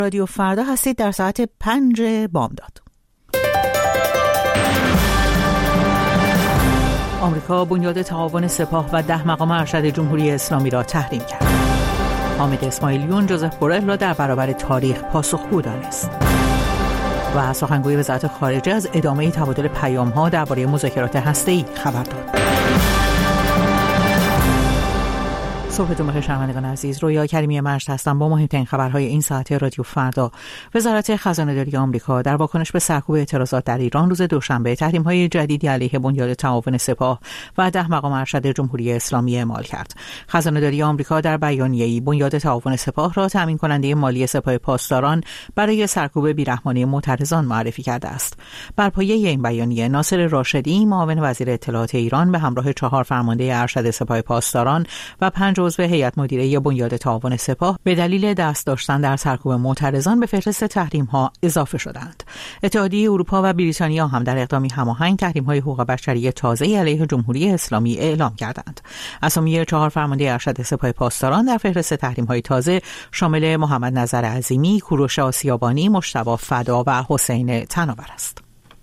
رادیو فردا هستید در ساعت 5 بامداد. آمریکا بنیاد تعاون سپاه و 10 مقام ارشد جمهوری اسلامی را تحریم کرد. حامد اسماعیلیون جوزف بورل را در برابر تاریخ پاسخگو دانست. و سخنگوی وزارت خارجه از ادامه تبادل پیام‌ها درباره مذاکرات هسته‌ای خبر داد. صبحتون بخیر شنوندگان عزیز، رویا کریمی مجد هستم با مهمترین خبرهای این ساعت رادیو فردا. وزارت خزانه‌داری آمریکا در واکنش به سرکوب اعتراضات در ایران روز دوشنبه تحریم‌های جدیدی علیه بنیاد تعاون سپاه و 10 مقام ارشد جمهوری اسلامی اعمال کرد. خزانه‌داری آمریکا در بیانیه‌ای بنیاد تعاون سپاه را تامین کننده مالی سپاه پاسداران برای سرکوب بیرحمانه معترضان معرفی کرده است. بر پایه این بیانیه ناصر راشدی معاون وزیر اطلاعات ایران به همراه 4 فرمانده ارشد سپاه پاسداران و 5 عضو هیئت مدیره بنیاد تعاون سپاه به دلیل دست داشتن در سرکوب معترضان به فهرست تحریم‌ها اضافه شدند. اتحادیه اروپا و بریتانیا هم در اقدامی هماهنگ تحریم‌های حقوق بشری تازه‌ای علیه جمهوری اسلامی اعلام کردند. اسامی 4 فرمانده ارشد سپاه پاسداران در فهرست تحریم‌های تازه شامل محمد نظر عظیمی، کوروش آسیابانی، مجتبی فدا و حسین تناور است.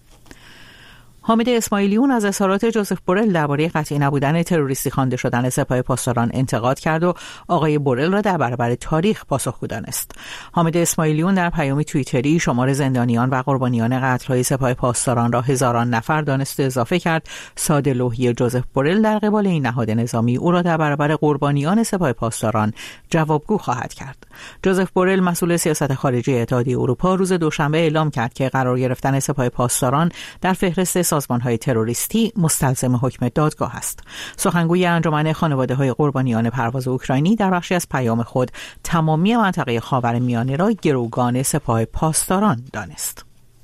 حامد اسماعیلیون از اظهارات جوزف بورل درباره قطعی نبودن تروریستی خوانده شدن سپاه پاسداران انتقاد کرد و آقای بورل را در برابر تاریخ پاسخگو دانست. حامد اسماعیلیون در پیامی توییتری شمار زندانیان و قربانیان قتل‌های سپاه پاسداران را هزاران نفر دانست، اضافه کرد ساده لوحی جوزف بورل در قبال این نهاد نظامی او را در برابر قربانیان سپاه پاسداران جوابگو خواهد کرد. جوزف بورل مسئول سیاست خارجی اتحادیه اروپا روز دوشنبه اعلام کرد که قرار گرفتن سپاه پاسداران در فهرست سازمان‌های تروریستی مستلزم حکم دادگاه است. سخنگوی انجمن خانواده‌های قربانیان پرواز اوکراینی در بخشی از پیام خود تمامی منطقه خاورمیانه را گروگان سپاه پاسداران دانست.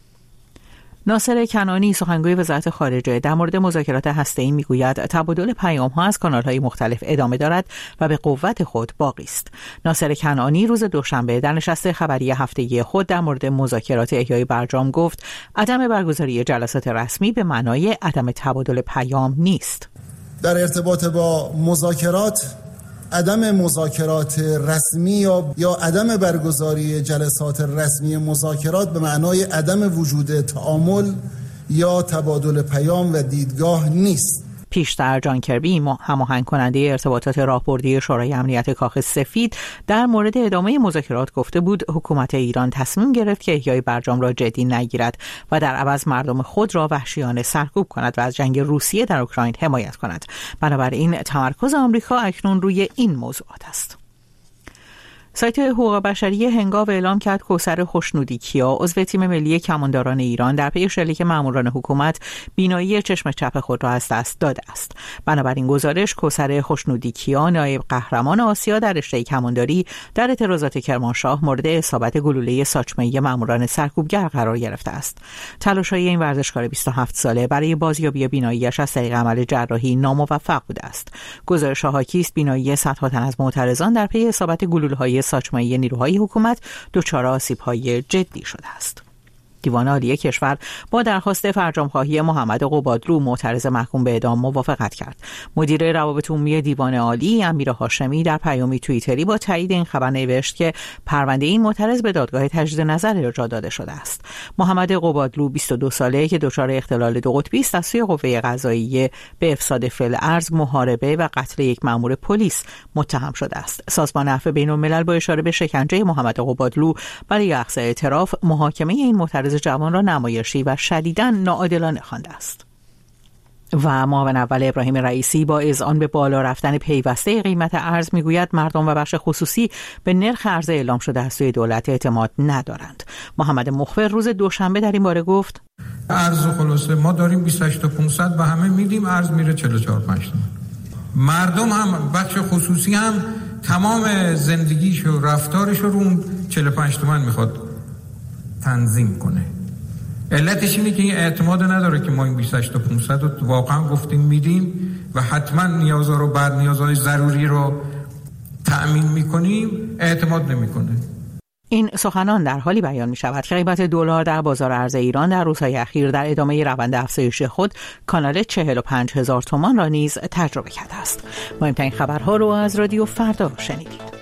ناصر کنانی سخنگوی وزارت خارجه در مورد مذاکرات هسته‌ای میگوید تبادل پیام‌ها از کانال‌های مختلف ادامه دارد و به قوت خود باقی است. ناصر کنانی روز دوشنبه در نشست خبری هفتگی خود در مورد مذاکرات احیای برجام گفت عدم برگزاری جلسات رسمی به معنای عدم تبادل پیام نیست. در ارتباط با مذاکرات، عدم مذاکرات رسمی یا عدم برگزاری جلسات رسمی مذاکرات به معنای عدم وجود تعامل یا تبادل پیام و دیدگاه نیست. پیشتر جان کربی هماهنگ کننده ارتباطات راهبردی شورای امنیت کاخ سفید در مورد ادامه مذاکرات گفته بود حکومت ایران تصمیم گرفت که احیای برجام را جدی نگیرد و در عوض مردم خود را وحشیانه سرکوب کند و از جنگ روسیه در اوکراین حمایت کند. بنابراین تمرکز آمریکا اکنون روی این موضوعات است. سایت حقوق بشری هنگاو اعلام کرد کوثر خوشنودی کیا عضو تیم ملی کمانداران ایران در پی شلیک ماموران حکومت بینایی چشم چپ خود را از دست داده است. بنابراین گزارش کوثر خوشنودی کیا نایب قهرمان آسیا در رشته کمانداری در اعتراضات کرمانشاه مورد اصابت گلوله ساچمه‌ای ماموران سرکوبگر قرار گرفته است. تلاش‌های این ورزشکار 27 ساله برای بازیابی بینایی‌اش از طریق عمل جراحی ناموفق بوده است. گزارش حاکی است بینایی صدها تن از معترضان در پی اصابت گلوله‌های ساچمه‌ای نیروهای حکومت دچار آسیب‌های جدی شده است. دیوان عالی کشور با درخواست فرجام‌خواهی محمد قبادلو معترض محکوم به اعدام موافقت کرد. مدیر روابط عمومی دیوان عالی امیر هاشمی در پیامی توییتری با تایید این خبر نوشت که پرونده این معترض به دادگاه تجدید نظر ارجاع داده شده است. محمد قبادلو 22 ساله که دچار اختلال دو قطبی است از سوی قوه قضاییه به افساد فعل ارض، محاربه و قتل یک مأمور پلیس متهم شده است. سازمان عفو بین‌الملل با اشاره به شکنجه محمد قبادلو برای اخذ اعتراف محاکمه این معترض جوان را نمایشی و شدیداً ناعادلانه خوانده است. و معاون اول ابراهیم رئیسی با اذعان به بالا رفتن پیوسته قیمت ارز میگوید مردم و بخش خصوصی به نرخ ارز اعلام شده از سوی دولت اعتماد ندارند. محمد مخبر روز دوشنبه در این باره گفت ارز خلاصه ما داریم 28 تا 500 و همه میدیم ارز میره 44 5 تومن. مردم هم بخش خصوصی هم تمام زندگیش و رفتارش رو اون 45 تومن میخواد تنظیم کنه. علتش اینه که این اعتماد نداره که ما این 28 تا 500 رو واقعا گفتیم میدیم و حتما نیازها رو بعد نیازهای ضروری رو تأمین میکنیم، اعتماد نمیکنه. این سخنان در حالی بیان می شود که قیمت دلار در بازار ارز ایران در روزهای اخیر در ادامه روند افزایش خود کانال 45,000 تومان را نیز تجربه کرده است. مهمترین خبرها رو از رادیو فردا شنیدید.